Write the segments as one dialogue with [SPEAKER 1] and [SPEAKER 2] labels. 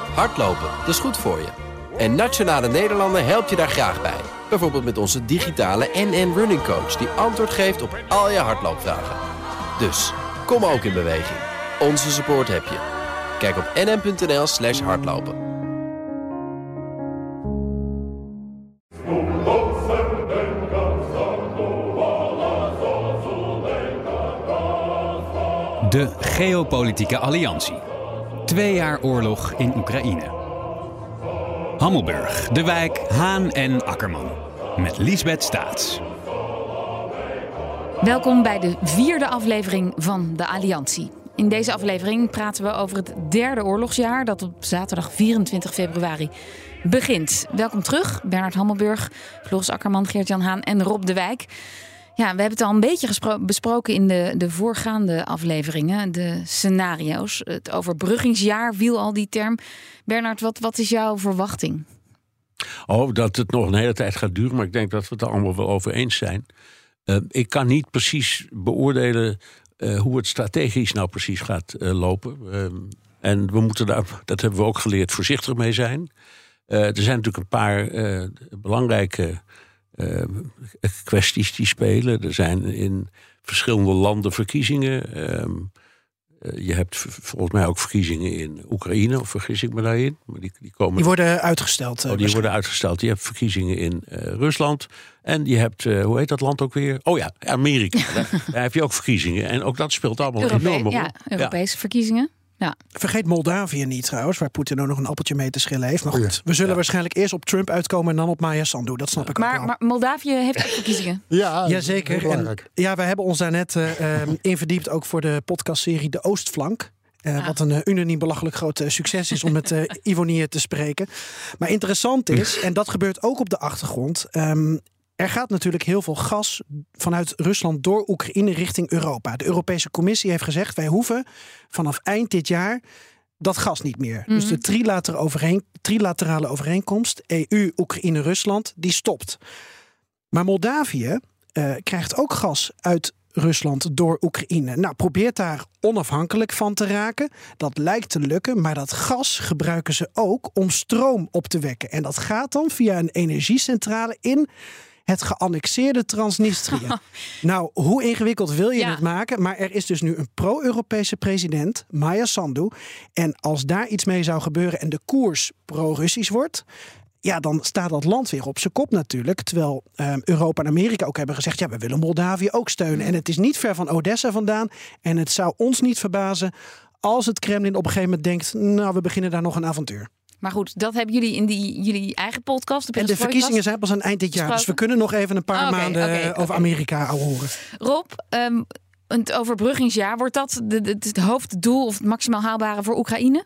[SPEAKER 1] Hardlopen, dat is goed voor je. En Nationale Nederlanden helpt je daar graag bij. Bijvoorbeeld met onze digitale NN Running Coach... die antwoord geeft op al je hardloopvragen. Dus, kom ook in beweging. Onze support heb je. Kijk op nn.nl/hardlopen.
[SPEAKER 2] De geopolitieke alliantie. 2 jaar oorlog in Oekraïne. Hammelburg, De Wijk, Haan en Akkerman. Met Liesbeth Staats.
[SPEAKER 3] Welkom bij de 4e aflevering van de Alliantie. In deze aflevering praten we over het 3e oorlogsjaar... dat op zaterdag 24 februari begint. Welkom terug, Bernard Hammelburg, Floris Akkerman, Geert-Jan Haan en Rob De Wijk. Ja, we hebben het al een beetje besproken in de voorgaande afleveringen. De scenario's. Het overbruggingsjaar viel al die term. Bernard, wat is jouw verwachting?
[SPEAKER 4] Dat het nog een hele tijd gaat duren, maar ik denk dat we het er allemaal wel over eens zijn. Ik kan niet precies beoordelen hoe het strategisch nou precies gaat lopen. En we moeten daar, dat hebben we ook geleerd, voorzichtig mee zijn. Er zijn natuurlijk een paar belangrijke kwesties die spelen. Er zijn in verschillende landen verkiezingen. Je hebt volgens mij ook verkiezingen in Oekraïne, of vergis ik me daarin? Maar die worden uitgesteld. Die worden uitgesteld. Je hebt verkiezingen in Rusland. En je hebt, hoe heet dat land ook weer? Amerika. Daar heb je ook verkiezingen. En ook dat speelt allemaal enorm op.
[SPEAKER 3] Ja, Europese verkiezingen. Ja.
[SPEAKER 5] Vergeet Moldavië niet trouwens, waar Poetin ook nog een appeltje mee te schillen heeft. Maar goed, we zullen waarschijnlijk eerst op Trump uitkomen en dan op Maya Sandu. Dat snap ik ook wel.
[SPEAKER 3] Maar Moldavië heeft ook verkiezingen.
[SPEAKER 5] Jazeker. En wij hebben ons daar net in verdiept, ook voor de podcastserie De Oostflank. Wat een unaniem belachelijk groot succes is om met ironie te spreken. Maar interessant is, en dat gebeurt ook op de achtergrond... Er gaat natuurlijk heel veel gas vanuit Rusland door Oekraïne richting Europa. De Europese Commissie heeft gezegd, wij hoeven vanaf eind dit jaar dat gas niet meer. Dus de trilaterale overeenkomst, EU, Oekraïne, Rusland, die stopt. Maar Moldavië krijgt ook gas uit Rusland door Oekraïne. Nou, probeert daar onafhankelijk van te raken. Dat lijkt te lukken, maar dat gas gebruiken ze ook om stroom op te wekken. En dat gaat dan via een energiecentrale in het geannexeerde Transnistrië. Nou, hoe ingewikkeld wil je het maken? Maar er is dus nu een pro-Europese president, Maya Sandu. En als daar iets mee zou gebeuren en de koers pro-Russisch wordt, dan staat dat land weer op zijn kop natuurlijk. Terwijl Europa en Amerika ook hebben gezegd, we willen Moldavië ook steunen. En het is niet ver van Odessa vandaan. En het zou ons niet verbazen als het Kremlin op een gegeven moment denkt, we beginnen daar nog een avontuur.
[SPEAKER 3] Maar goed, dat hebben jullie in jullie eigen podcast.
[SPEAKER 5] En de verkiezingen zijn pas aan eind dit jaar. Dus we kunnen nog even een paar maanden over Amerika horen.
[SPEAKER 3] Rob, het overbruggingsjaar, wordt dat het hoofddoel of het maximaal haalbare voor Oekraïne?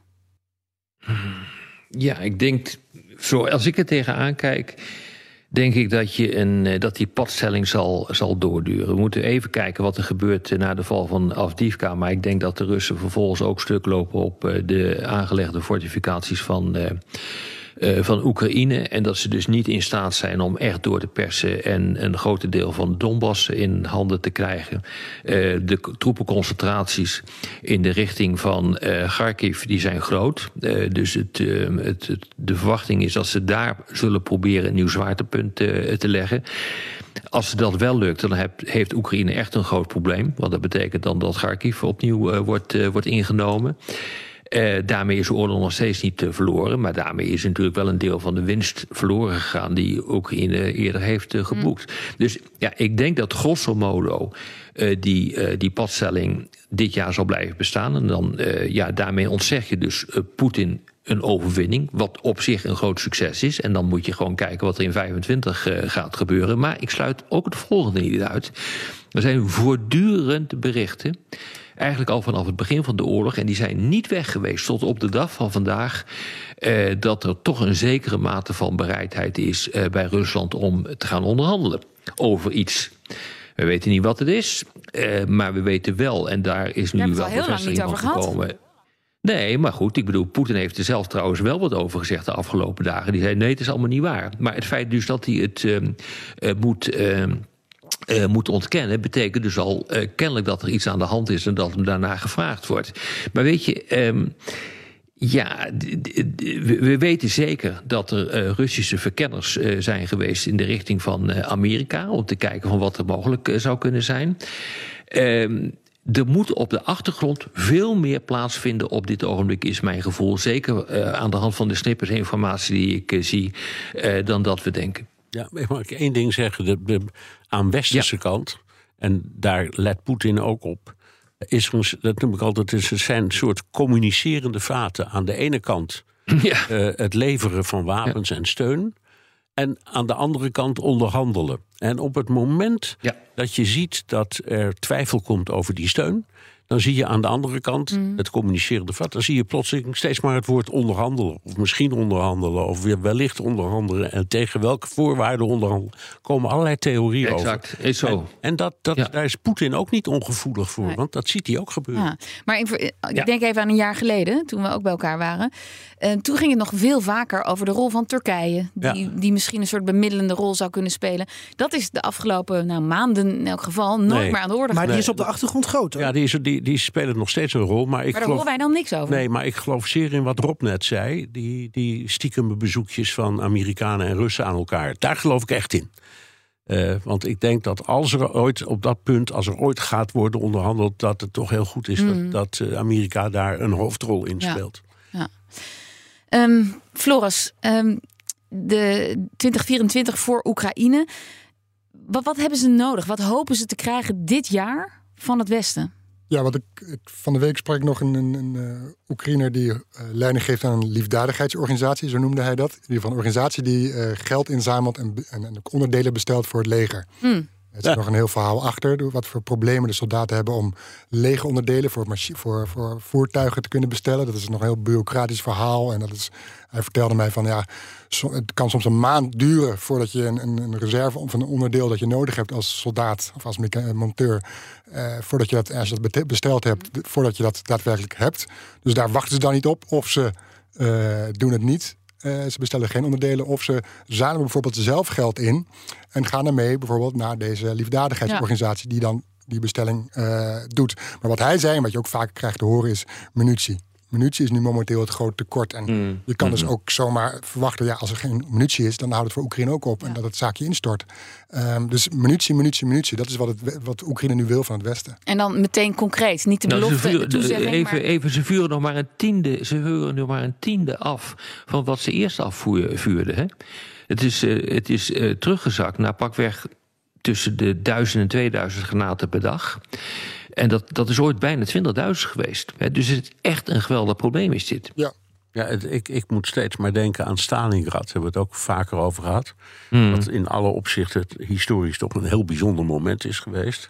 [SPEAKER 6] Ja, ik denk, als ik er tegenaan kijk, denk ik dat die padstelling zal doorduren. We moeten even kijken wat er gebeurt na de val van Avdiivka. Maar ik denk dat de Russen vervolgens ook stuk lopen op de aangelegde fortificaties van Oekraïne. En dat ze dus niet in staat zijn om echt door te persen en een groot deel van Donbass in handen te krijgen. De troepenconcentraties in de richting van Kharkiv die zijn groot. Dus de verwachting is dat ze daar zullen proberen een nieuw zwaartepunt te leggen. Als dat wel lukt, dan heeft Oekraïne echt een groot probleem. Want dat betekent dan dat Kharkiv opnieuw wordt ingenomen. Daarmee is de oorlog nog steeds niet verloren. Maar daarmee is natuurlijk wel een deel van de winst verloren gegaan die Oekraïne eerder heeft geboekt. Dus ik denk dat grosso modo die padstelling dit jaar zal blijven bestaan. En dan daarmee ontzeg je dus Poetin een overwinning, wat op zich een groot succes is. En dan moet je gewoon kijken wat er in 2025 gaat gebeuren. Maar ik sluit ook het volgende niet uit. Er zijn voortdurend berichten, eigenlijk al vanaf het begin van de oorlog, en die zijn niet weg geweest tot op de dag van vandaag, dat er toch een zekere mate van bereidheid is bij Rusland om te gaan onderhandelen over iets. We weten niet wat het is, maar we weten wel, en daar is nu wel bevestiging van gekomen. Nee, maar goed, ik bedoel, Poetin heeft er zelf trouwens wel wat over gezegd de afgelopen dagen. Die zei, nee, het is allemaal niet waar. Maar het feit dus dat hij het moet ontkennen, betekent dus al kennelijk dat er iets aan de hand is en dat hem daarna gevraagd wordt. Maar weet je, Ja, we weten zeker dat er Russische verkenners zijn geweest in de richting van Amerika, om te kijken van wat er mogelijk zou kunnen zijn. Er moet op de achtergrond veel meer plaatsvinden op dit ogenblik, is mijn gevoel. Zeker aan de hand van de snippers informatie die ik zie, dan dat we denken. Ja,
[SPEAKER 4] mag ik één ding zeggen? Aan westerse kant, en daar let Poetin ook op, dat noem ik altijd, er zijn een soort communicerende vaten. Aan de ene kant het leveren van wapens en steun. En aan de andere kant onderhandelen. En op het moment dat je ziet dat er twijfel komt over die steun, dan zie je aan de andere kant het communicerende vat. Dan zie je plotseling steeds maar het woord onderhandelen. Of misschien onderhandelen. Of wellicht onderhandelen. En tegen welke voorwaarden onderhandelen. Komen allerlei theorieën over.
[SPEAKER 6] Exact, is zo.
[SPEAKER 4] En daar is Poetin ook niet ongevoelig voor. Nee. Want dat ziet hij ook gebeuren.
[SPEAKER 3] Ja. Maar ik denk even aan een jaar geleden. Toen we ook bij elkaar waren. Toen ging het nog veel vaker over de rol van Turkije. Die misschien een soort bemiddelende rol zou kunnen spelen. Dat is de afgelopen maanden in elk geval nooit meer aan de orde.
[SPEAKER 5] Maar die is op de achtergrond groot, hoor.
[SPEAKER 4] Ja, die spelen nog steeds een rol. Maar
[SPEAKER 3] daar horen wij dan niks over.
[SPEAKER 4] Nee, maar ik geloof zeer in wat Rob net zei. Die stiekeme bezoekjes van Amerikanen en Russen aan elkaar. Daar geloof ik echt in. Want ik denk dat als er ooit gaat worden onderhandeld, dat het toch heel goed is dat Amerika daar een hoofdrol in speelt.
[SPEAKER 3] Ja. Floris, de 2024 voor Oekraïne. Wat hebben ze nodig? Wat hopen ze te krijgen dit jaar van het Westen?
[SPEAKER 7] Ja, van de week sprak ik nog een Oekraïner die leiding geeft aan een liefdadigheidsorganisatie, zo noemde hij dat. In ieder geval een organisatie die geld inzamelt en onderdelen bestelt voor het leger. Er is nog een heel verhaal achter, wat voor problemen de soldaten hebben om legeronderdelen voor voertuigen te kunnen bestellen. Dat is nog een heel bureaucratisch verhaal. En hij vertelde mij van het kan soms een maand duren voordat je een reserve of een onderdeel dat je nodig hebt als soldaat of als monteur, voordat je als je dat besteld hebt, voordat je dat daadwerkelijk hebt. Dus daar wachten ze dan niet op, of ze doen het niet. Ze bestellen geen onderdelen, of ze zamelen bijvoorbeeld zelf geld in en gaan ermee bijvoorbeeld naar deze liefdadigheidsorganisatie die dan die bestelling doet. Maar wat hij zei en wat je ook vaak krijgt te horen is munitie. Munitie is nu momenteel het grote tekort. En je kan dus ook zomaar verwachten, als er geen munitie is, dan houdt het voor Oekraïne ook op en dat het zaakje instort. Dus munitie, dat is wat Oekraïne nu wil van het Westen.
[SPEAKER 3] En dan meteen concreet, niet de belofte,
[SPEAKER 6] Even, ze vuren nog maar een tiende af van wat ze eerst afvuurden. Hè? Het is teruggezakt naar pakweg tussen de 1000 en 2000 granaten per dag. En dat is ooit bijna 20.000 geweest. Dus het is echt een geweldig probleem is dit.
[SPEAKER 7] Ja.
[SPEAKER 4] Ja, ik moet steeds maar denken aan Stalingrad. Daar hebben we het ook vaker over gehad. Wat in alle opzichten historisch toch een heel bijzonder moment is geweest.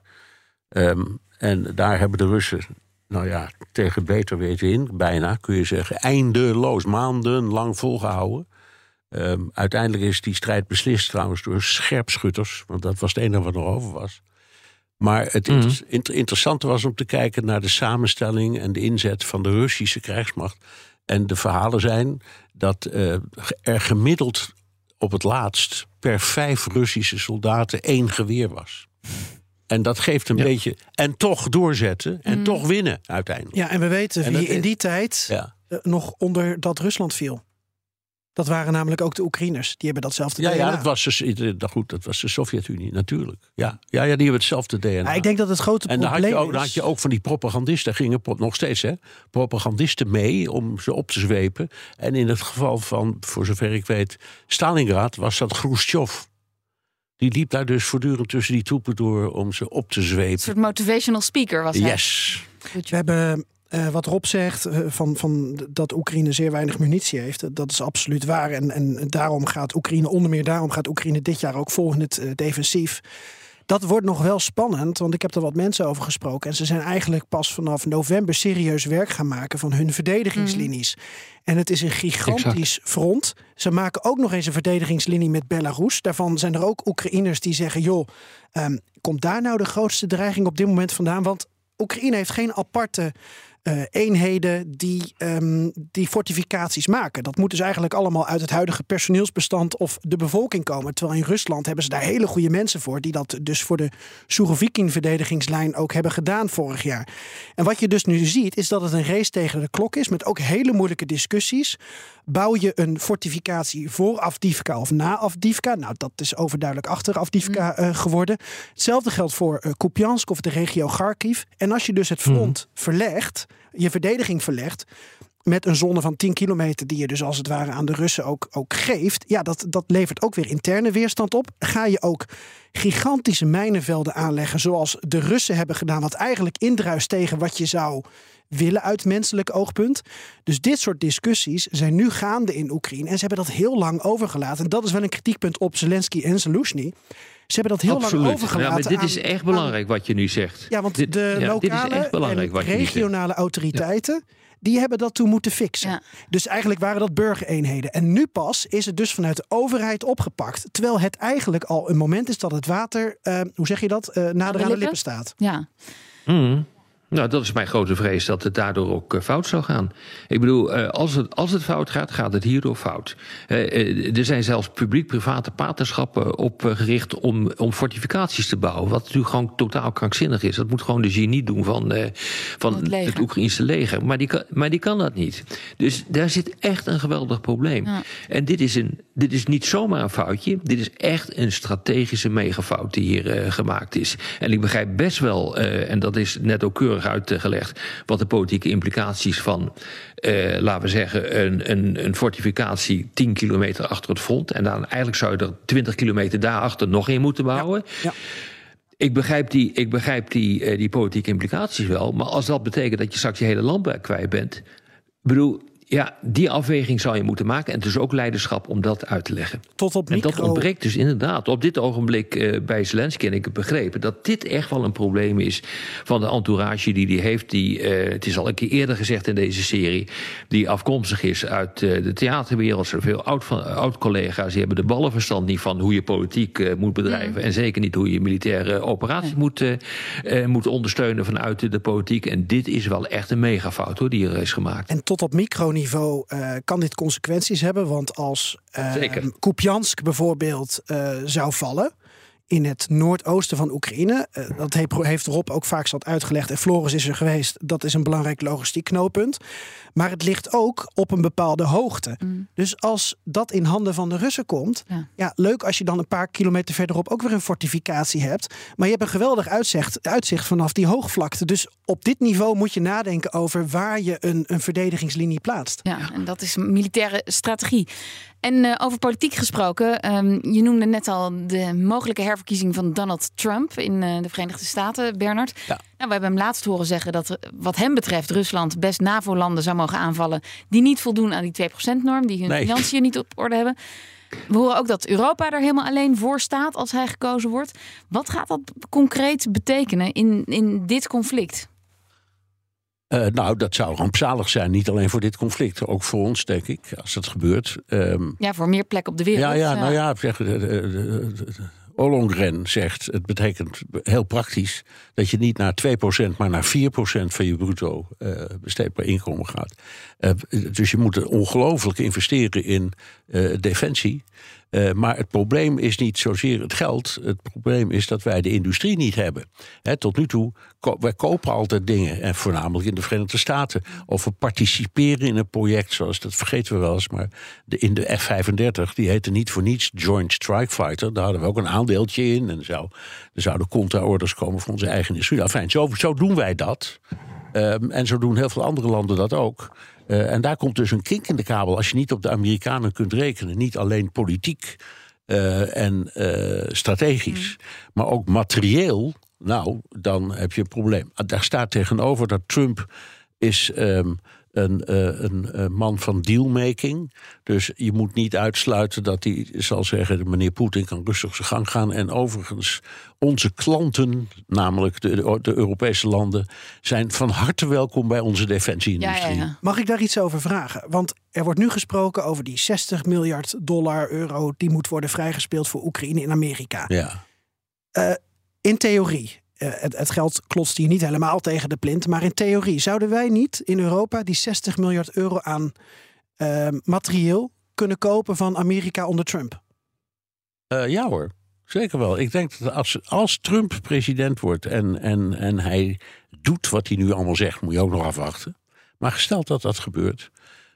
[SPEAKER 4] En daar hebben de Russen, tegen beter weten in, bijna kun je zeggen, eindeloos, maandenlang volgehouden. Uiteindelijk is die strijd beslist trouwens door scherpschutters. Want dat was het enige wat nog over was. Maar het interessante was om te kijken naar de samenstelling en de inzet van de Russische krijgsmacht. En de verhalen zijn dat er gemiddeld op het laatst per 5 Russische soldaten 1 geweer was. En dat geeft een beetje. En toch doorzetten en toch winnen uiteindelijk.
[SPEAKER 5] Ja, en we weten wie in die tijd nog onder dat Rusland viel. Dat waren namelijk ook de Oekraïners. Die hebben datzelfde DNA.
[SPEAKER 4] Ja, dat was de Sovjet-Unie natuurlijk. Ja, die hebben hetzelfde DNA.
[SPEAKER 5] Maar ik denk dat het grote probleem is.
[SPEAKER 4] Dan had je ook van die propagandisten. Daar gingen nog steeds propagandisten mee om ze op te zwepen. En in het geval van, voor zover ik weet, Stalingrad was dat Khrushchev. Die liep daar dus voortdurend tussen die troepen door om ze op te zwepen. Een
[SPEAKER 3] soort motivational speaker was hij.
[SPEAKER 4] Yes.
[SPEAKER 5] We hebben wat Rob zegt, van dat Oekraïne zeer weinig munitie heeft. Dat is absoluut waar. En daarom gaat Oekraïne dit jaar ook vol in het defensief. Dat wordt nog wel spannend, want ik heb er wat mensen over gesproken. En ze zijn eigenlijk pas vanaf november serieus werk gaan maken van hun verdedigingslinies. En het is een gigantisch front. Ze maken ook nog eens een verdedigingslinie met Belarus. Daarvan zijn er ook Oekraïners die zeggen, komt daar nou de grootste dreiging op dit moment vandaan? Want Oekraïne heeft geen aparte eenheden die fortificaties maken. Dat moet dus eigenlijk allemaal uit het huidige personeelsbestand of de bevolking komen. Terwijl in Rusland hebben ze daar hele goede mensen voor, die dat dus voor de Surovikin-verdedigingslijn ook hebben gedaan vorig jaar. En wat je dus nu ziet, is dat het een race tegen de klok is, met ook hele moeilijke discussies. Bouw je een fortificatie voor Avdiivka of na Avdiivka? Nou, dat is overduidelijk achter Avdiivka geworden. Hetzelfde geldt voor Kupiansk of de regio Kharkiv. En als je dus het front verlegt, je verdediging verlegt, met een zone van 10 kilometer die je dus als het ware aan de Russen ook geeft. Ja, dat levert ook weer interne weerstand op. Ga je ook gigantische mijnenvelden aanleggen zoals de Russen hebben gedaan, wat eigenlijk indruist tegen wat je zou willen uit menselijk oogpunt. Dus dit soort discussies zijn nu gaande in Oekraïne. En ze hebben dat heel lang overgelaten. En dat is wel een kritiekpunt op Zelensky en Zelensky. Ze hebben dat heel lang overgelaten.
[SPEAKER 6] Ja, maar dit is echt belangrijk wat je nu zegt.
[SPEAKER 5] Ja, want de lokale en regionale autoriteiten, die hebben dat toen moeten fixen. Ja. Dus eigenlijk waren dat burgereenheden. En nu pas is het dus vanuit de overheid opgepakt. Terwijl het eigenlijk al een moment is dat het water, hoe zeg je dat, nader aan de lippen staat.
[SPEAKER 3] Ja.
[SPEAKER 6] Nou, dat is mijn grote vrees, dat het daardoor ook fout zou gaan. Ik bedoel, als het fout gaat, gaat het hierdoor fout. Er zijn zelfs publiek-private partnerschappen opgericht om fortificaties te bouwen. Wat natuurlijk gewoon totaal krankzinnig is. Dat moet gewoon de genie doen van het Oekraïnse leger. Maar die kan dat niet. Dus daar zit echt een geweldig probleem. Ja. En dit is niet zomaar een foutje. Dit is echt een strategische megafout die hier gemaakt is. En ik begrijp best wel, en dat is net ook keurig uitgelegd, wat de politieke implicaties van, laten we zeggen, een fortificatie 10 kilometer achter het front. En dan eigenlijk zou je er 20 kilometer daarachter nog in moeten bouwen. Ja. Ik begrijp die politieke implicaties wel. Maar als dat betekent dat je straks je hele landbouw kwijt bent, bedoel, ja, die afweging zou je moeten maken. En het is ook leiderschap om dat uit te leggen. En dat ontbreekt dus inderdaad op dit ogenblik bij Zelensky. En ik heb begrepen dat dit echt wel een probleem is van de entourage die hij heeft. Het is al een keer eerder gezegd in deze serie, die afkomstig is uit de theaterwereld. Er zijn veel oud-collega's, die hebben de ballenverstand niet van hoe je politiek moet bedrijven. En zeker niet hoe je militaire operaties moet ondersteunen vanuit de politiek. En dit is wel echt een megafout hoor, die er is gemaakt.
[SPEAKER 5] En tot op microniveau kan dit consequenties hebben. Want als Kupiansk bijvoorbeeld zou vallen in het noordoosten van Oekraïne, dat heeft Rob ook vaak zat uitgelegd en Floris is er geweest, dat is een belangrijk logistiek knooppunt. Maar het ligt ook op een bepaalde hoogte. Dus als dat in handen van de Russen komt, leuk als je dan een paar kilometer verderop ook weer een fortificatie hebt. Maar je hebt een geweldig uitzicht vanaf die hoogvlakte. Dus op dit niveau moet je nadenken over waar je een verdedigingslinie plaatst. Ja,
[SPEAKER 3] en dat is militaire strategie. En over politiek gesproken, je noemde net al de mogelijke herverkiezing van Donald Trump in de Verenigde Staten, Bernard. Ja. Nou, we hebben hem laatst horen zeggen dat wat hem betreft Rusland best NAVO-landen zou mogen aanvallen die niet voldoen aan die 2%-norm, die hun financiën niet op orde hebben. We horen ook dat Europa er helemaal alleen voor staat als hij gekozen wordt. Wat gaat dat concreet betekenen in dit conflict?
[SPEAKER 4] Nou, dat zou rampzalig zijn. Niet alleen voor dit conflict. Ook voor ons, denk ik, als dat gebeurt.
[SPEAKER 3] Voor meer plek op de wereld.
[SPEAKER 4] Ollongren zegt, het betekent heel praktisch dat je niet naar 2%, maar naar 4% van je bruto besteedbaar inkomen gaat. Dus je moet ongelooflijk investeren in defensie. Maar het probleem is niet zozeer het geld. Het probleem is dat wij de industrie niet hebben. Tot nu toe, wij kopen altijd dingen. En voornamelijk in de Verenigde Staten. Of we participeren in een project, zoals dat vergeten we wel eens. Maar in de F-35, die heette niet voor niets Joint Strike Fighter. Daar hadden we ook een aandeeltje in. En er zouden contra-orders komen van onze eigen industrie. Enfin, zo doen wij dat. En zo doen heel veel andere landen dat ook. En daar komt dus een kink in de kabel als je niet op de Amerikanen kunt rekenen. Niet alleen politiek en strategisch, maar ook materieel. Nou, dan heb je een probleem. Daar staat tegenover dat Trump is een man van dealmaking. Dus je moet niet uitsluiten dat hij zal zeggen, meneer Poetin kan rustig zijn gang gaan. En overigens, onze klanten, namelijk de Europese landen, zijn van harte welkom bij onze defensie-industrie.
[SPEAKER 5] Ja. Mag ik daar iets over vragen? Want er wordt nu gesproken over die $60 miljard euro die moet worden vrijgespeeld voor Oekraïne in Amerika.
[SPEAKER 4] Ja.
[SPEAKER 5] In theorie Het geld klotst hier niet helemaal tegen de plint. Maar in theorie zouden wij niet in Europa die 60 miljard euro aan materieel kunnen kopen van Amerika onder Trump?
[SPEAKER 4] Ja hoor, zeker wel. Ik denk dat als Trump president wordt en hij doet wat hij nu allemaal zegt, moet je ook nog afwachten. Maar gesteld dat dat gebeurt,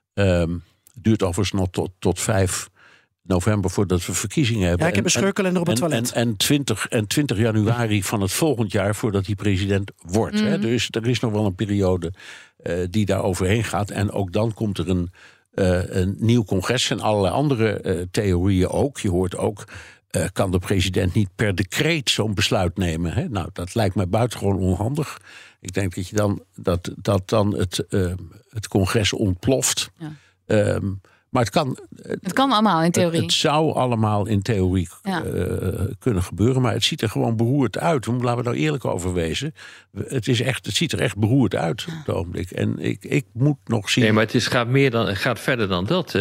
[SPEAKER 4] duurt overigens nog tot 5 november voordat we verkiezingen hebben.
[SPEAKER 5] Ja, ik heb een scheurkalender op het toilet.
[SPEAKER 4] En 20 januari van het volgend jaar voordat hij president wordt. Mm-hmm. Hè? Dus er is nog wel een periode die daar overheen gaat. En ook dan komt er een nieuw congres en allerlei andere theorieën ook. Je hoort ook, kan de president niet per decreet zo'n besluit nemen? Hè? Nou, dat lijkt mij buitengewoon onhandig. Ik denk dat je dan het congres ontploft. Ja. Maar het kan allemaal in theorie. Het zou allemaal in theorie kunnen gebeuren. Maar het ziet er gewoon beroerd uit. Laten we nou eerlijk over wezen. Het ziet er echt beroerd uit op het ogenblik. En ik moet nog zien.
[SPEAKER 6] Nee, maar het gaat verder dan dat.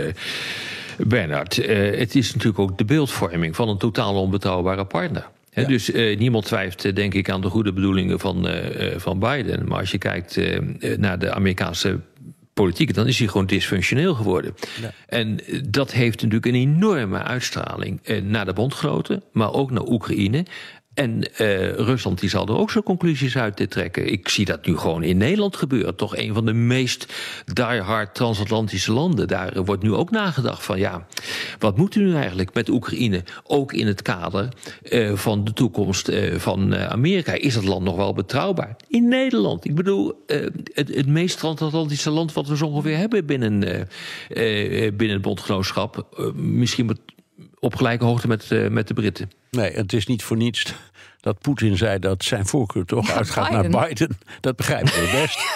[SPEAKER 6] Bernard, het is natuurlijk ook de beeldvorming van een totaal onbetrouwbare partner. Ja. Dus niemand twijfelt, denk ik, aan de goede bedoelingen van Biden. Maar als je kijkt naar de Amerikaanse politiek, dan is hij gewoon dysfunctioneel geworden. Ja. En dat heeft natuurlijk een enorme uitstraling naar de bondgenoten, maar ook naar Oekraïne. En Rusland die zal er ook zijn conclusies uit trekken. Ik zie dat nu gewoon in Nederland gebeuren. Toch een van de meest diehard transatlantische landen. Daar wordt nu ook nagedacht van wat moet u nu eigenlijk met Oekraïne? Ook in het kader van de toekomst van Amerika. Is dat land nog wel betrouwbaar? In Nederland. Ik bedoel, het meest transatlantische land wat we zo ongeveer hebben binnen het bondgenootschap. Misschien op gelijke hoogte met de Britten.
[SPEAKER 4] Nee, het is niet voor niets dat Poetin zei dat zijn voorkeur toch uitgaat Biden. Naar Biden. Dat begrijpen we best.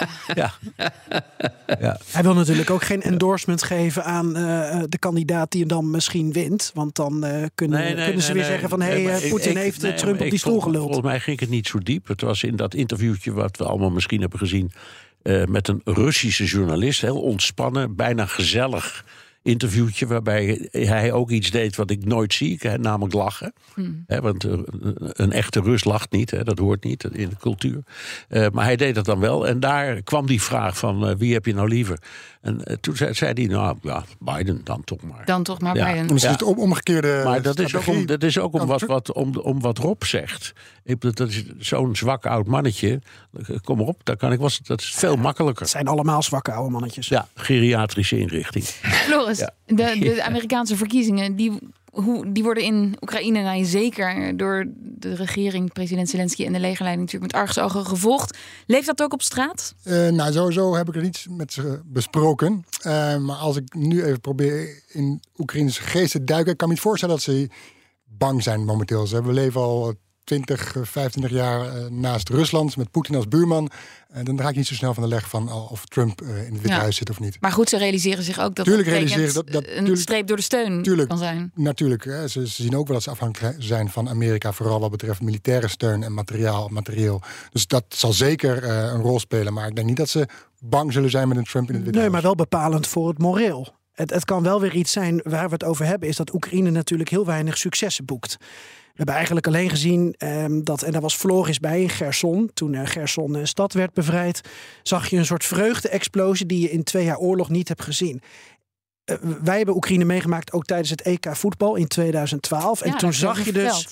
[SPEAKER 4] Ja.
[SPEAKER 5] Hij wil natuurlijk ook geen endorsement geven aan de kandidaat die dan misschien wint. Want dan kunnen ze weer zeggen van Poetin heeft Trump op die stoel geluld.
[SPEAKER 4] Volgens mij ging het niet zo diep. Het was in dat interviewtje wat we allemaal misschien hebben gezien met een Russische journalist. Heel ontspannen, bijna gezellig interviewtje waarbij hij ook iets deed wat ik nooit zie, namelijk lachen. Want een echte Rus lacht niet, dat hoort niet in de cultuur. Maar hij deed dat dan wel. En daar kwam die vraag van wie heb je nou liever? En toen zei hij, Biden dan toch maar.
[SPEAKER 3] Dan toch maar Biden.
[SPEAKER 7] Misschien het omgekeerde.
[SPEAKER 4] Maar dat is ook om wat Rob zegt. Dat is zo'n zwak oud mannetje. Kom erop, dat is veel makkelijker.
[SPEAKER 5] Het zijn allemaal zwakke oude mannetjes.
[SPEAKER 4] Ja, geriatrische inrichting.
[SPEAKER 3] Floris, de Amerikaanse verkiezingen, die worden in Oekraïne zeker door de regering, president Zelensky en de legerleiding natuurlijk met argusogen gevolgd. Leeft dat ook op straat?
[SPEAKER 7] Sowieso heb ik er niets met ze besproken. Maar als ik nu even probeer in Oekraïnse geest te duiken, kan ik me niet voorstellen dat ze bang zijn momenteel. We leven al 20, 25 jaar naast Rusland met Poetin als buurman. Dan raak ik niet zo snel van de leg van of Trump in het Witte Huis zit of niet.
[SPEAKER 3] Maar goed, ze realiseren zich ook dat een streep door de steun kan zijn.
[SPEAKER 7] Natuurlijk. Hè. Ze zien ook wel dat ze afhankelijk zijn van Amerika, vooral wat betreft militaire steun en materieel. Dus dat zal zeker een rol spelen. Maar ik denk niet dat ze bang zullen zijn met een Trump in het Witte Huis.
[SPEAKER 5] Nee, maar wel bepalend voor het moreel. Het kan wel weer iets zijn waar we het over hebben, is dat Oekraïne natuurlijk heel weinig successen boekt. We hebben eigenlijk alleen gezien en daar was Floris bij in Cherson. Toen Cherson stad werd bevrijd, zag je een soort vreugde-explosie die je in 2 jaar oorlog niet hebt gezien. Wij hebben Oekraïne meegemaakt ook tijdens het EK voetbal in 2012. En toen zag je dus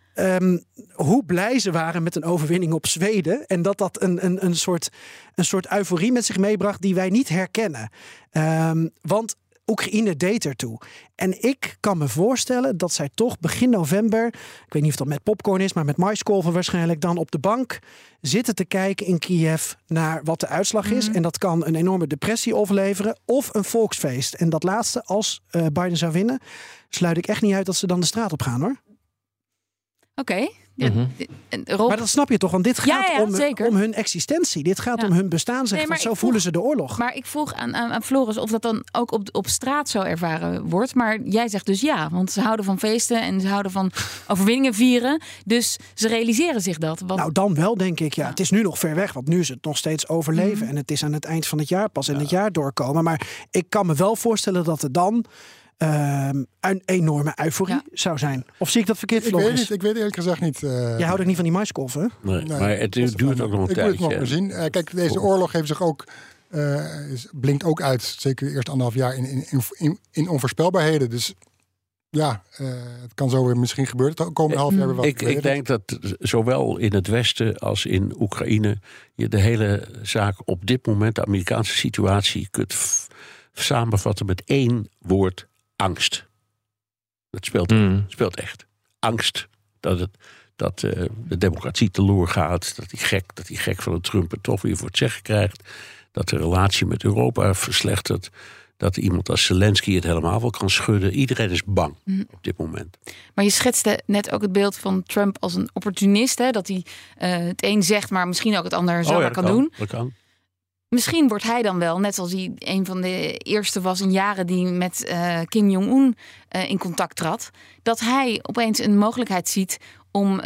[SPEAKER 5] hoe blij ze waren met een overwinning op Zweden. En dat een soort euforie met zich meebracht die wij niet herkennen. Want Oekraïne deed ertoe. En ik kan me voorstellen dat zij toch begin november, ik weet niet of dat met popcorn is, maar met maiskolven waarschijnlijk, dan op de bank zitten te kijken in Kiev naar wat de uitslag is. En dat kan een enorme depressie opleveren of een volksfeest. En dat laatste, als Biden zou winnen, sluit ik echt niet uit dat ze dan de straat op gaan, hoor.
[SPEAKER 3] Oké.
[SPEAKER 5] Maar dat snap je toch, want dit gaat om hun existentie. Dit gaat om hun bestaan. Zo voelen ze de oorlog.
[SPEAKER 3] Maar ik vroeg aan Floris of dat dan ook op straat zo ervaren wordt. Maar jij zegt dus ja, want ze houden van feesten en ze houden van overwinningen vieren. Dus ze realiseren zich dat.
[SPEAKER 5] Nou, dan wel, denk ik. Ja. Het is nu nog ver weg, want nu is het nog steeds overleven. En het is aan het eind van het jaar pas in het jaar doorkomen. Maar ik kan me wel voorstellen dat er dan een enorme euforie zou zijn. Of zie ik dat verkeerd?
[SPEAKER 7] Ik weet eerlijk gezegd niet.
[SPEAKER 5] Jij houdt ook niet van die maiskolf, hè?
[SPEAKER 4] Nee, maar het duurt ook nog een tijdje.
[SPEAKER 7] Ik wil het nog zien. Kijk, deze oorlog heeft zich ook... blinkt ook uit, zeker de eerste 1,5 jaar... in onvoorspelbaarheden. Dus... Ja, het kan zo weer misschien gebeuren. Het komende half jaar weer wat.
[SPEAKER 4] Ik denk dat zowel in het Westen als in Oekraïne... je de hele zaak op dit moment, de Amerikaanse situatie... kunt samenvatten met 1 woord: angst. Dat speelt echt. Angst dat de democratie teloor gaat. Dat die gek van de Trump het toch weer voor het zeggen krijgt. Dat de relatie met Europa verslechtert. Dat iemand als Zelensky het helemaal wel kan schudden. Iedereen is bang op dit moment.
[SPEAKER 3] Maar je schetste net ook het beeld van Trump als een opportunist. Hè? Dat hij het een zegt, maar misschien ook het ander zomaar kan doen.
[SPEAKER 4] Dat kan.
[SPEAKER 3] Misschien wordt hij dan wel, net als hij een van de eerste was in jaren... die met Kim Jong-un in contact trad... dat hij opeens een mogelijkheid ziet om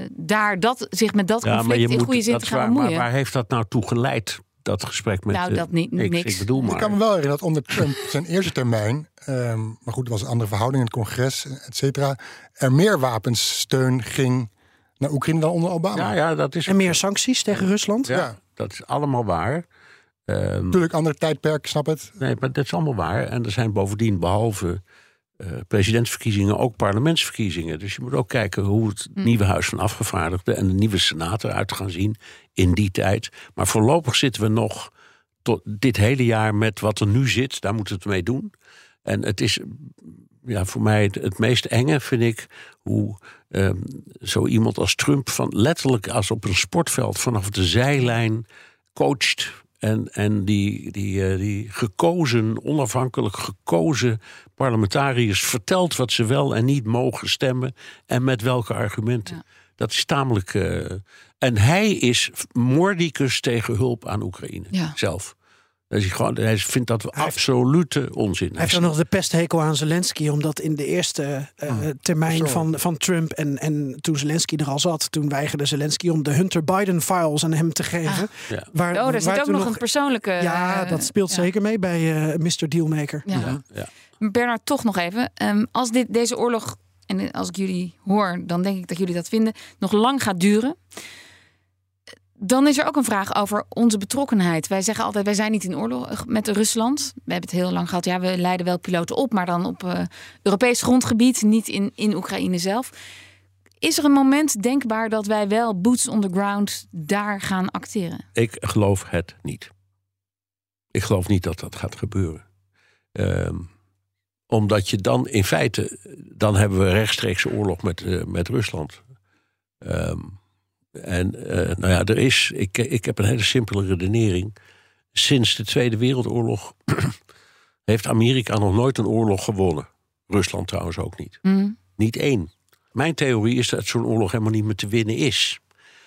[SPEAKER 3] zich met dat conflict in goede zin te gaan bemoeien.
[SPEAKER 4] Maar waar heeft dat nou toe geleid? Dat gesprek met
[SPEAKER 3] dat niks.
[SPEAKER 4] Ik bedoel maar.
[SPEAKER 7] Ik kan me wel herinneren dat onder Trump zijn eerste termijn... maar goed, het was een andere verhouding in het congres, et cetera... er meer wapenssteun ging naar Oekraïne dan onder Obama.
[SPEAKER 4] Ja, dat is
[SPEAKER 5] en meer sancties tegen Rusland?
[SPEAKER 4] Ja, dat is allemaal waar.
[SPEAKER 7] Natuurlijk andere tijdperk, snap het.
[SPEAKER 4] Nee, maar dat is allemaal waar. En er zijn bovendien behalve presidentsverkiezingen ook parlementsverkiezingen. Dus je moet ook kijken hoe het nieuwe Huis van Afgevaardigden... en de nieuwe Senaat eruit gaan zien in die tijd. Maar voorlopig zitten we nog tot dit hele jaar met wat er nu zit. Daar moeten we het mee doen. En het is voor mij het meest enge, vind ik... hoe zo iemand als Trump letterlijk als op een sportveld... vanaf de zijlijn coacht... En die onafhankelijk gekozen parlementariërs vertelt wat ze wel en niet mogen stemmen en met welke argumenten. Ja. Dat is tamelijk... en hij is mordicus tegen hulp aan Oekraïne zelf. Hij vindt dat absolute onzin.
[SPEAKER 5] Hij heeft dan nog de pesthekel aan Zelensky, omdat in de eerste termijn van Trump en toen Zelensky er al zat, toen weigerde Zelensky om de Hunter Biden files aan hem te geven.
[SPEAKER 3] Daar zit ook nog een persoonlijke...
[SPEAKER 5] Ja, dat speelt zeker mee bij Mr. Dealmaker.
[SPEAKER 3] Ja. Bernard, toch nog even. Als deze oorlog, en als ik jullie hoor, dan denk ik dat jullie dat vinden, nog lang gaat duren... Dan is er ook een vraag over onze betrokkenheid. Wij zeggen altijd, wij zijn niet in oorlog met Rusland. We hebben het heel lang gehad, we leiden wel piloten op... maar dan op Europees grondgebied, niet in Oekraïne zelf. Is er een moment denkbaar dat wij wel boots on the ground daar gaan acteren?
[SPEAKER 4] Ik geloof het niet. Ik geloof niet dat dat gaat gebeuren. Omdat je dan in feite... dan hebben we rechtstreekse oorlog met Rusland... Ik heb een hele simpele redenering. Sinds de Tweede Wereldoorlog heeft Amerika nog nooit een oorlog gewonnen. Rusland trouwens ook niet. Niet 1. Mijn theorie is dat zo'n oorlog helemaal niet meer te winnen is.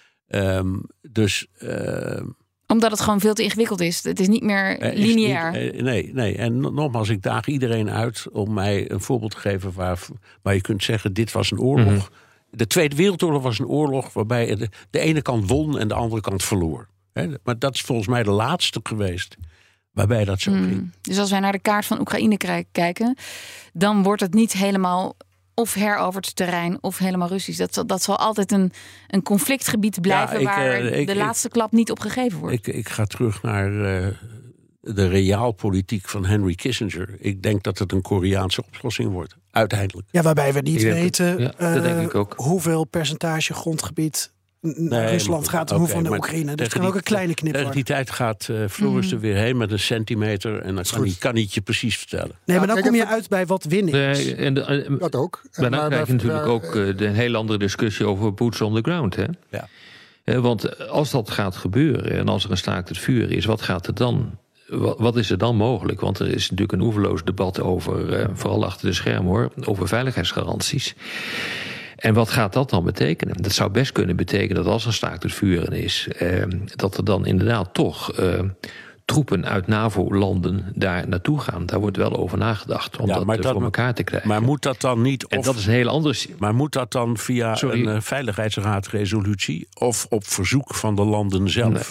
[SPEAKER 3] Omdat het gewoon veel te ingewikkeld is. Het is niet meer lineair.
[SPEAKER 4] Nee. En nogmaals, ik daag iedereen uit om mij een voorbeeld te geven... waar je kunt zeggen, dit was een oorlog... De Tweede Wereldoorlog was een oorlog waarbij de ene kant won en de andere kant verloor. Maar dat is volgens mij de laatste geweest waarbij dat zo ging.
[SPEAKER 3] Dus als wij naar de kaart van Oekraïne kijken, dan wordt het niet helemaal of heroverd terrein of helemaal Russisch. Dat zal altijd een conflictgebied blijven waar de laatste klap niet op gegeven wordt.
[SPEAKER 4] Ik ga terug naar de realpolitiek van Henry Kissinger. Ik denk dat het een Koreaanse oplossing wordt, uiteindelijk.
[SPEAKER 5] Ja, waarbij we niet weten
[SPEAKER 6] dat denk ik ook.
[SPEAKER 5] Hoeveel percentage grondgebied naar Rusland gaat en hoeveel naar Oekraïne. Dus het kan ook een kleine knip worden.
[SPEAKER 4] Tegen die tijd gaat Floris er weer heen met een centimeter en dan kan hij het je precies vertellen.
[SPEAKER 5] Nee, maar dan kom je uit bij wat winning is.
[SPEAKER 7] Dat ook.
[SPEAKER 6] Daarna krijg je natuurlijk ook een hele andere discussie over boots on the ground. Hè? Ja. Want als dat gaat gebeuren en als er een staakt het vuur is, wat gaat er dan? Wat is er dan mogelijk? Want er is natuurlijk een oeverloos debat over, vooral achter de schermen hoor, over veiligheidsgaranties. En wat gaat dat dan betekenen? Dat zou best kunnen betekenen dat als er staakt het vuren is, dat er dan inderdaad toch troepen uit NAVO-landen daar naartoe gaan. Daar wordt wel over nagedacht om dat voor elkaar te krijgen.
[SPEAKER 4] Maar moet dat dan niet...
[SPEAKER 6] En dat is een hele andere...
[SPEAKER 4] Maar moet dat dan via een veiligheidsraadresolutie of op verzoek van de landen zelf?
[SPEAKER 6] Nee.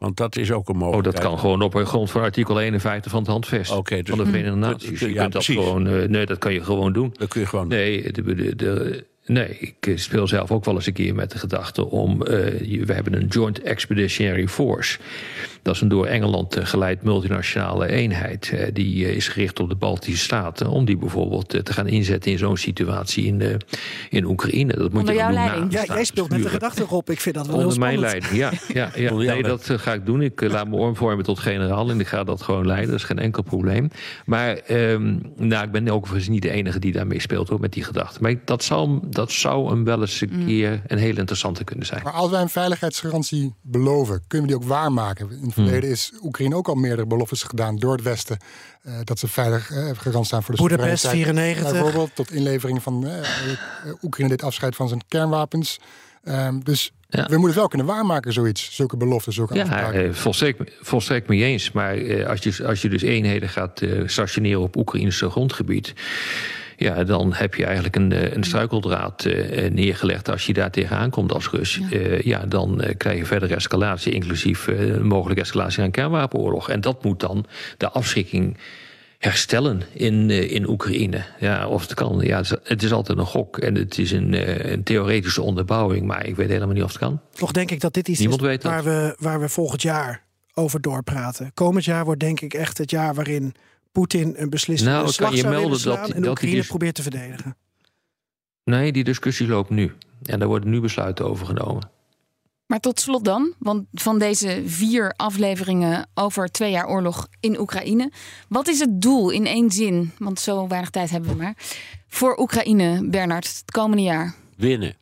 [SPEAKER 4] Want dat is ook een mogelijkheid.
[SPEAKER 6] Dat kan gewoon op grond van artikel 51 van het Handvest van de Verenigde Naties. Je kunt dat gewoon, dat kan je gewoon doen.
[SPEAKER 4] Dat kun je gewoon
[SPEAKER 6] doen. Nee, ik speel zelf ook wel eens een keer met de gedachte om... we hebben een Joint Expeditionary Force. Dat is een door Engeland geleid multinationale eenheid. Die is gericht op de Baltische Staten. Om die bijvoorbeeld te gaan inzetten in zo'n situatie in Oekraïne. Dat moet
[SPEAKER 3] onder
[SPEAKER 6] je
[SPEAKER 3] jouw
[SPEAKER 6] doen
[SPEAKER 3] leiding?
[SPEAKER 5] Ja, jij speelt met de gedachte, Rob. Ik vind dat wel
[SPEAKER 6] onder
[SPEAKER 5] heel
[SPEAKER 6] mijn
[SPEAKER 5] spannend.
[SPEAKER 6] leiding, ja. Nee, dat ga ik doen. Ik laat me omvormen tot generaal en ik ga dat gewoon leiden. Dat is geen enkel probleem. Maar ik ben ook overigens niet de enige die daarmee speelt, hoor, met die gedachte. Maar dat zou hem wel eens een keer een heel interessante kunnen zijn.
[SPEAKER 7] Maar als wij een veiligheidsgarantie beloven, kunnen we die ook waarmaken? In het verleden is Oekraïne ook al meerdere beloftes gedaan door het Westen. Dat ze veilig garant staan voor de
[SPEAKER 5] Boedapest 94.
[SPEAKER 7] Bijvoorbeeld tot inlevering van Oekraïne dit afscheid van zijn kernwapens. Dus we moeten het wel kunnen waarmaken, zoiets. Zulke beloftes, zulke afspraken.
[SPEAKER 6] Volstrekt mee eens. Maar als je dus eenheden gaat stationeren op Oekraïnse grondgebied, ja, dan heb je eigenlijk een struikeldraad neergelegd. Als je daar tegenaan komt als Rus, dan krijg je verdere escalatie, inclusief mogelijke escalatie aan een kernwapenoorlog. En dat moet dan de afschrikking herstellen in Oekraïne. Ja, of het kan. Ja, het is altijd een gok en het is een theoretische onderbouwing, maar ik weet helemaal niet of het kan.
[SPEAKER 5] Toch denk ik dat dit iets is waar we volgend jaar over doorpraten. Komend jaar wordt denk ik echt het jaar waarin Poetin een beslissende slag zou willen slaan en Oekraïne probeert te verdedigen.
[SPEAKER 6] Nee, die discussie loopt nu. En daar worden nu besluiten over genomen.
[SPEAKER 3] Maar tot slot dan, want van deze 4 afleveringen over 2 jaar oorlog in Oekraïne. Wat is het doel in 1 zin, want zo weinig tijd hebben we maar, voor Oekraïne, Bernard, het komende jaar?
[SPEAKER 4] Winnen.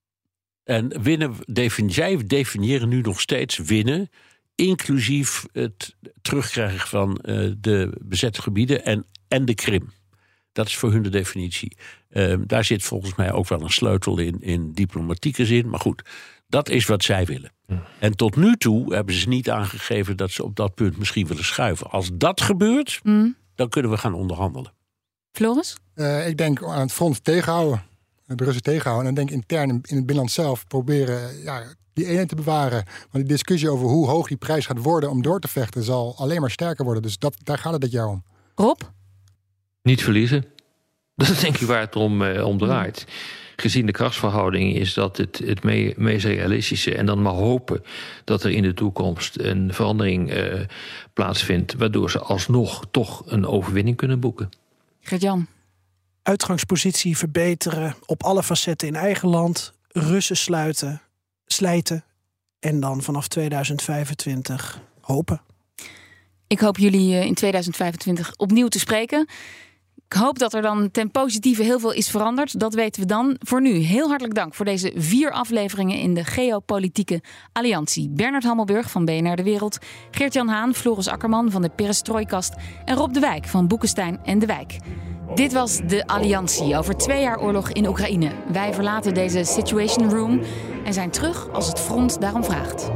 [SPEAKER 4] En winnen, zij definiëren nu nog steeds winnen, inclusief het terugkrijgen van de bezette gebieden en de Krim. Dat is voor hun de definitie. Daar zit volgens mij ook wel een sleutel in diplomatieke zin. Maar goed, dat is wat zij willen. En tot nu toe hebben ze niet aangegeven dat ze op dat punt misschien willen schuiven. Als dat gebeurt, dan kunnen we gaan onderhandelen.
[SPEAKER 3] Floris?
[SPEAKER 7] Ik denk aan het front tegenhouden. De Russen tegenhouden. En ik denk intern in het binnenland zelf proberen die eenheid te bewaren. Want die discussie over hoe hoog die prijs gaat worden om door te vechten zal alleen maar sterker worden. Dus daar gaat het dit jaar om.
[SPEAKER 3] Rob?
[SPEAKER 6] Niet verliezen. Dat is denk ik waar het om draait. Gezien de krachtsverhouding is dat het meest realistische. En dan maar hopen dat er in de toekomst een verandering plaatsvindt, waardoor ze alsnog toch een overwinning kunnen boeken.
[SPEAKER 3] Gert-Jan?
[SPEAKER 5] Uitgangspositie verbeteren op alle facetten in eigen land. Russen slijten. En dan vanaf 2025 hopen.
[SPEAKER 3] Ik hoop jullie in 2025 opnieuw te spreken. Ik hoop dat er dan ten positieve heel veel is veranderd. Dat weten we dan. Voor nu heel hartelijk dank voor deze 4 afleveringen in de Geopolitieke Alliantie. Bernard Hammelburg van BNR De Wereld, Geert-Jan Haan, Floris Akkerman van de Perestrooikast en Rob de Wijk van Boekenstein en De Wijk. Dit was de Alliantie over 2 jaar oorlog in Oekraïne. Wij verlaten deze Situation Room en zijn terug als het front daarom vraagt.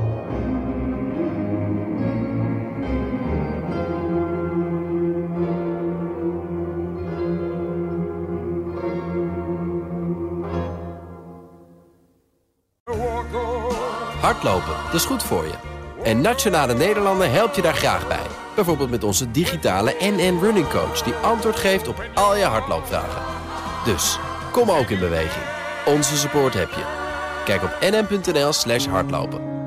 [SPEAKER 1] Hardlopen, dat is goed voor je. En Nationale Nederlanden helpt je daar graag bij. Bijvoorbeeld met onze digitale NN Running Coach, die antwoord geeft op al je hardloopvragen. Dus, kom ook in beweging. Onze support heb je. Kijk op nn.nl/hardlopen.